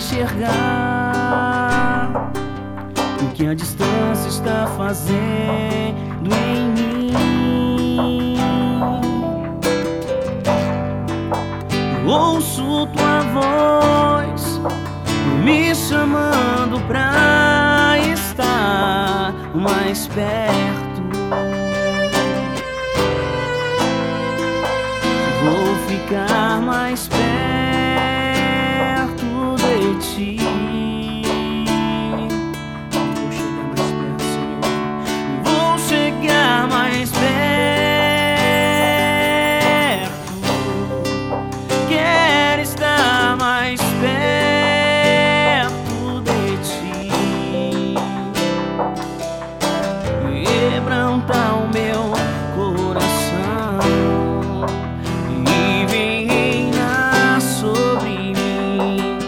enxergar o que a distância está fazendo em mim. Ouço tua voz me chamando pra estar mais perto. Vou ficar mais perto de ti. Vou chegar mais perto, Senhor. Quero estar mais perto de ti. Quebrantar o meu coração e reinar sobre mim,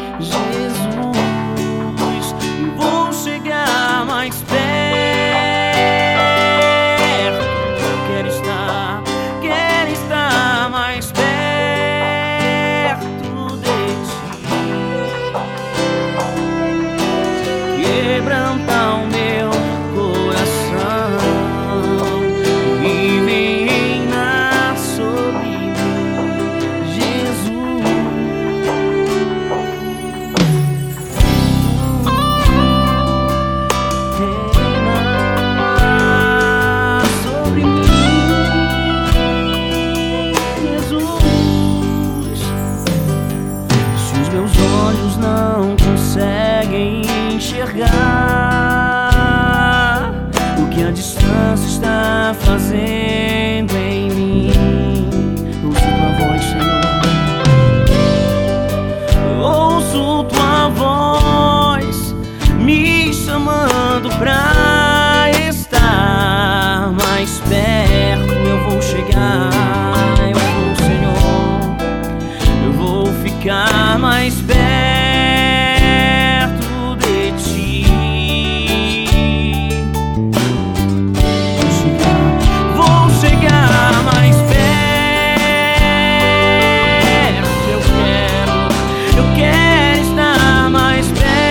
Jesus. Vou chegar mais perto. Quero estar mais perto de ti. Quebrantar o meu coração e reinar sobre mim, Jesus. Reinar sobre mim, Jesus. Se os meus olhos não conseguem enxergar o que a distância está fazendo em mim, ouço tua voz, Senhor. Ouço tua voz me chamando pra estar mais perto. Eu vou chegar, eu vou, Senhor. Eu vou ficar mais perto de ti. Vou chegar mais perto. Eu quero estar mais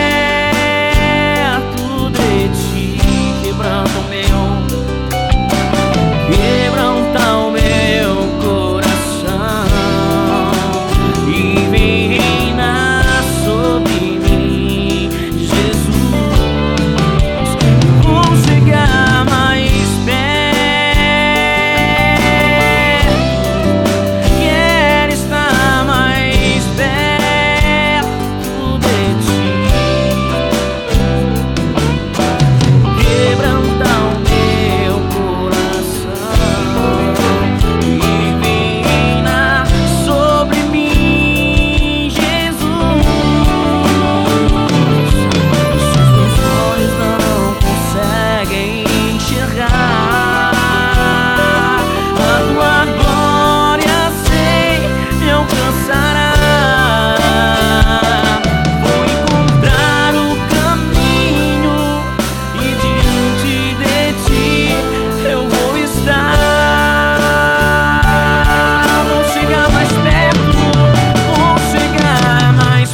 perto de ti. Quebrantar o meu coração e reinar sobre mim, Jesus. Vou chegar mais perto. Quero estar mais perto de ti. Quebrantar o meu coração e reinar sobre mim, Jesus. Se os meus olhos não conseguem enxergar a tua glória, sei me alcançará. Vou encontrar o caminho e diante de ti eu vou estar. Vou chegar mais perto, vou chegar mais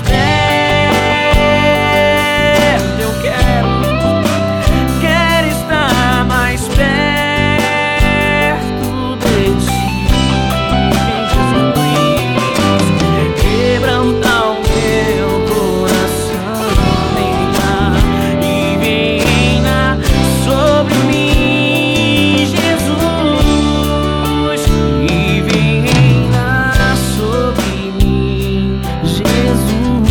perto. Eu quero estar mais perto de ti, Jesus. Quebrantar o meu coração e reinar sobre mim, Jesus. E reinar sobre mim, Jesus.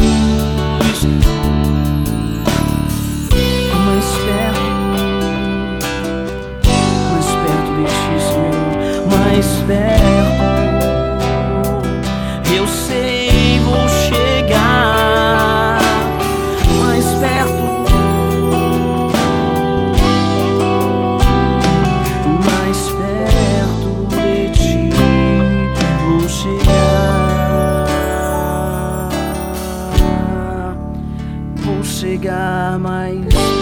Mais perto de ti, Senhor. Mais perto. Eu sei, vou chegar mais perto. Mais perto de ti, vou chegar. Vou chegar mais